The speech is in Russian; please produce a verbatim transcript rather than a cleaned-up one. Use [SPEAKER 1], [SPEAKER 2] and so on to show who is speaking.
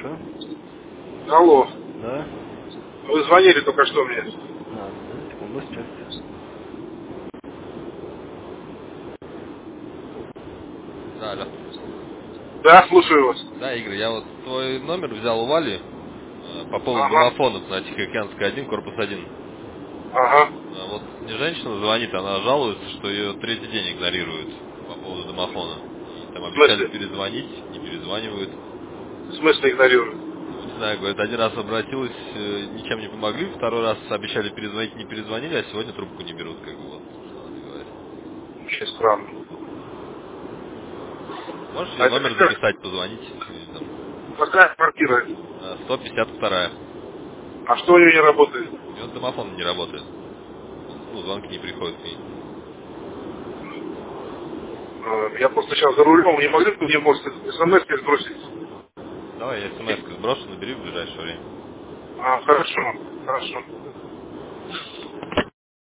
[SPEAKER 1] слушаю.
[SPEAKER 2] Алло.
[SPEAKER 1] Да?
[SPEAKER 2] Вы звонили только что мне.
[SPEAKER 1] А, да, секунду, сейчас. Да, алло.
[SPEAKER 2] Да, слушаю вас.
[SPEAKER 1] Да, Игорь, я вот твой номер взял у Вали э, по поводу
[SPEAKER 2] Ага.
[SPEAKER 1] домофонов на Тихоокеанской один, корпус один.
[SPEAKER 2] Ага.
[SPEAKER 1] А вот мне женщина звонит, она жалуется, что ее третий день игнорируют по поводу домофона. И там
[SPEAKER 2] В
[SPEAKER 1] обещали
[SPEAKER 2] смысле?
[SPEAKER 1] перезвонить, не перезванивают.
[SPEAKER 2] В смысле игнорирую?
[SPEAKER 1] Ну, не знаю, говорит, один раз обратилась, э, ничем не помогли, второй раз обещали перезвонить, не перезвонили, а сегодня трубку не берут, как бы вот, что она мне говорит.
[SPEAKER 2] Очень странно.
[SPEAKER 1] Можешь
[SPEAKER 2] А
[SPEAKER 1] ее
[SPEAKER 2] это
[SPEAKER 1] номер
[SPEAKER 2] какая,
[SPEAKER 1] записать, позвонить, или там,
[SPEAKER 2] какая квартира?
[SPEAKER 1] э, сто пятьдесят два.
[SPEAKER 2] А что у нее не работает?
[SPEAKER 1] У него домофон не работает. Он, ну, звонки не приходят к ней.
[SPEAKER 2] Э, Я просто сейчас за рулем. Не могли бы мне, может, смс сбросить?
[SPEAKER 1] Давай я смс сброшу, набери в ближайшее время.
[SPEAKER 2] А, хорошо. Хорошо.